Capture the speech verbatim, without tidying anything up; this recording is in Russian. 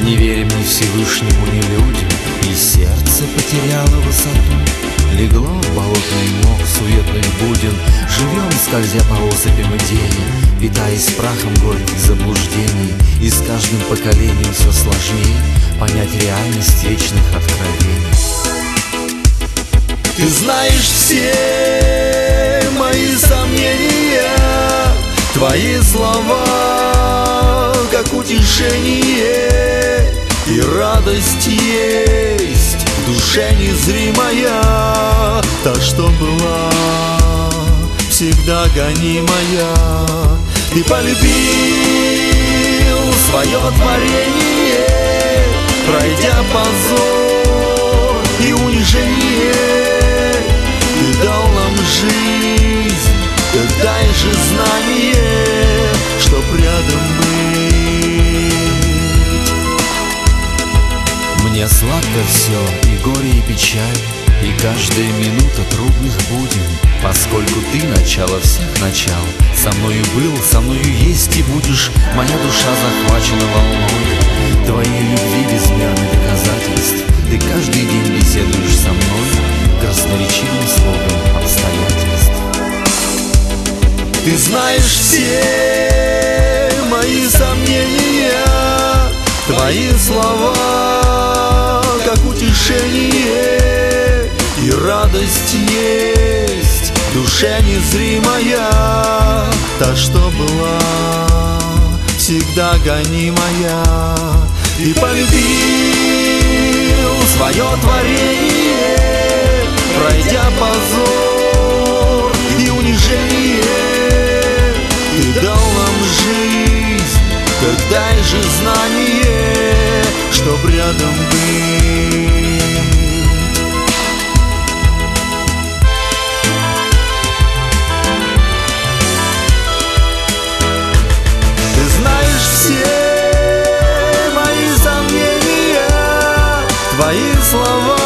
Не верим ни Всевышнему, ни людям, и сердце потеряло высоту. Легло в болотный мох суетных буден, живем, скользя по осыпям идей, питаясь прахом горьких заблуждений. И с каждым поколением все сложнее понять реальность вечных откровений. Ты знаешь все мои сомнения, твои слова как утешение, и радость есть в душе незримая, та, что была всегда гонимая. Ты полюбил свое творение, пройдя позор и унижение. Ты дал нам жизнь, так дай же знание, чтоб рядом быть. Мне сладко все, и горе, и печаль, и каждая минута трудных будем, поскольку ты начало всех начал. Со мною был, со мною есть и будешь, моя душа захвачена волной твоей любви безмерных доказательств. Ты каждый день беседуешь со мной красноречивым слогом обстоятельств. Ты знаешь все мои сомнения, твои слова как утешение, и радость есть в душе незримая, та, что была всегда гонимая. Ты полюбил свое творение, пройдя позор и унижение. Ты дал нам жизнь, так дай же знание, чтоб рядом быть. Ты знаешь все мои сомнения, твои слова